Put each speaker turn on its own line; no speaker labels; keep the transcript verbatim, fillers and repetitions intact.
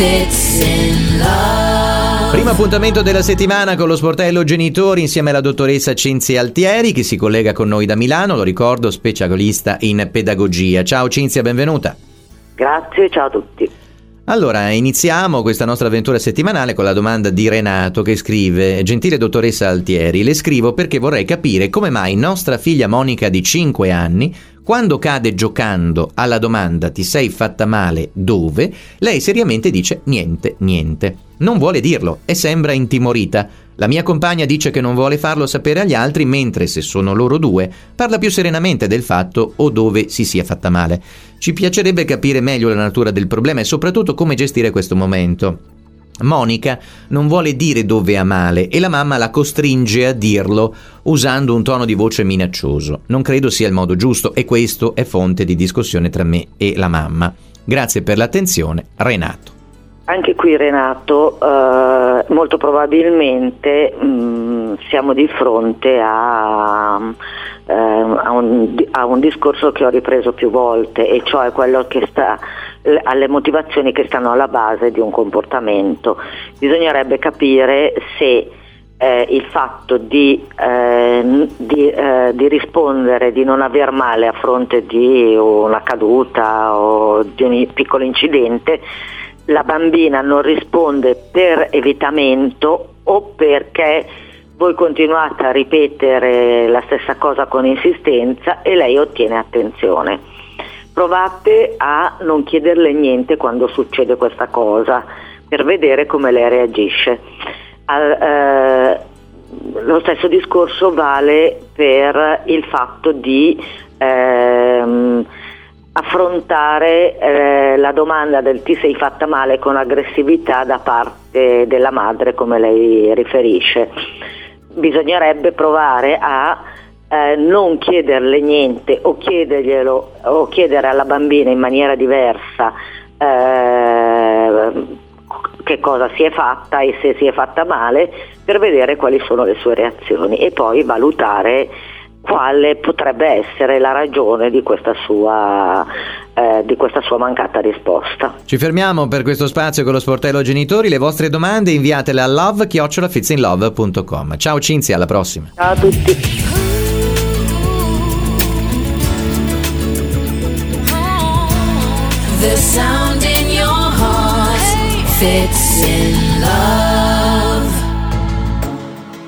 Fits in Love.
Primo appuntamento della settimana con lo sportello genitori insieme alla dottoressa Cinzia Altieri, che si collega con noi da Milano, lo ricordo, specialista in pedagogia. Ciao Cinzia, benvenuta.
Grazie, ciao a tutti.
Allora, iniziamo questa nostra avventura settimanale con la domanda di Renato, che scrive: gentile dottoressa Altieri, le scrivo perché vorrei capire come mai nostra figlia Monica di cinque anni, quando cade giocando alla domanda ti sei fatta male dove, lei seriamente dice niente, niente. Non vuole dirlo e sembra intimorita. La mia compagna dice che non vuole farlo sapere agli altri, mentre se sono loro due parla più serenamente del fatto o dove si sia fatta male. Ci piacerebbe capire meglio la natura del problema e soprattutto come gestire questo momento. Monica non vuole dire dove ha male e la mamma la costringe a dirlo usando un tono di voce minaccioso. Non credo sia il modo giusto e questo è fonte di discussione tra me e la mamma. Grazie per l'attenzione, Renato.
Anche qui Renato, eh, molto probabilmente mh, siamo di fronte a, eh, a, un, a un discorso che ho ripreso più volte, e cioè quello che sta alle motivazioni che stanno alla base di un comportamento. Bisognerebbe capire se eh, il fatto di, eh, di, eh, di rispondere di non aver male a fronte di una caduta o di un piccolo incidente, la bambina non risponde per evitamento o perché voi continuate a ripetere la stessa cosa con insistenza e lei ottiene attenzione. Provate a non chiederle niente quando succede questa cosa per vedere come lei reagisce. Al, eh, lo stesso discorso vale per il fatto di ehm, affrontare eh, la domanda del ti sei fatta male con aggressività da parte della madre, come lei riferisce. Bisognerebbe provare a eh, non chiederle niente o chiederglielo o chiedere alla bambina in maniera diversa eh, che cosa si è fatta e se si è fatta male, per vedere quali sono le sue reazioni e poi valutare quale potrebbe essere la ragione di questa sua eh, di questa sua mancata risposta.
Ci fermiamo per questo spazio con lo sportello genitori. Le vostre domande inviatele a love chiocciola fitsinlove punto com. Ciao Cinzia, alla prossima.
Ciao a tutti.
The sound in your heart fits in love.